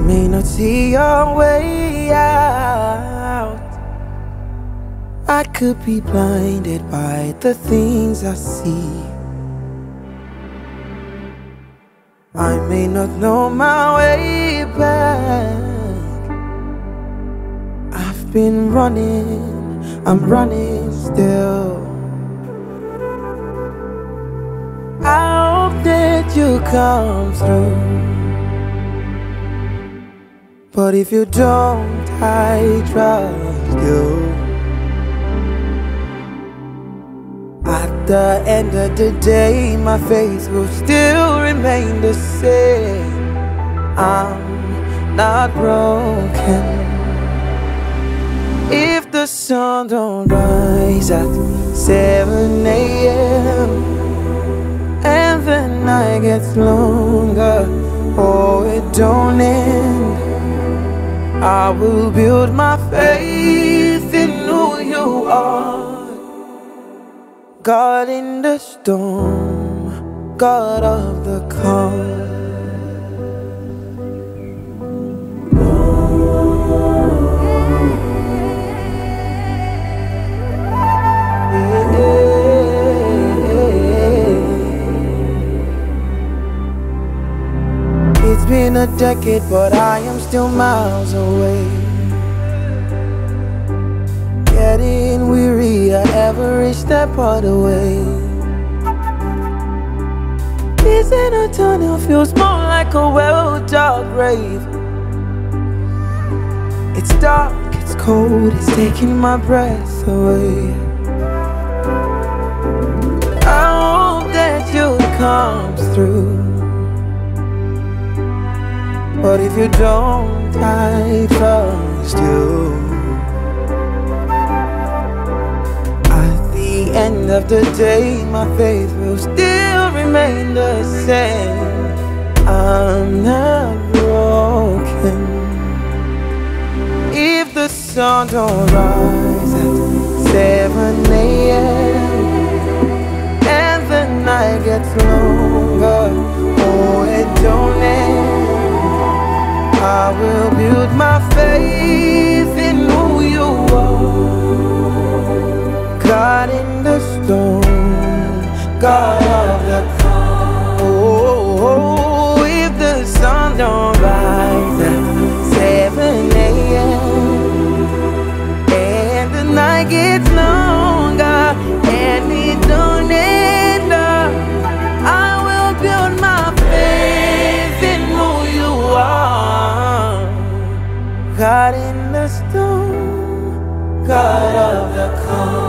may not see your way out. I could be blinded by the things I see. I may not know my way back. I've been running, I'm running still. I hope that you come through, but if you don't, I trust you. At the end of the day, my faith will still remain the same. I'm not broken. If the sun don't rise at 7 a.m. and the night gets longer, oh, it don't end, I will build my faith in who you are. God in the storm, God of the calm. It's been a decade, but I am still miles away. Getting weary at every step of the way. This in a tunnel feels more like a well-dug grave. It's dark, it's cold, it's taking my breath away. I hope that you come through, but if you don't, I trust you. End of the day, my faith will still remain the same. I'm not broken. If the sun don't rise at 7 a.m. and the night gets longer, oh, it don't end, I will build my faith in who you are. God in the storm, God of the calm. Oh, if the sun don't rise at 7 a.m. and the night gets longer and it don't end up, I will build my faith in who you are. God in the storm, God of the calm.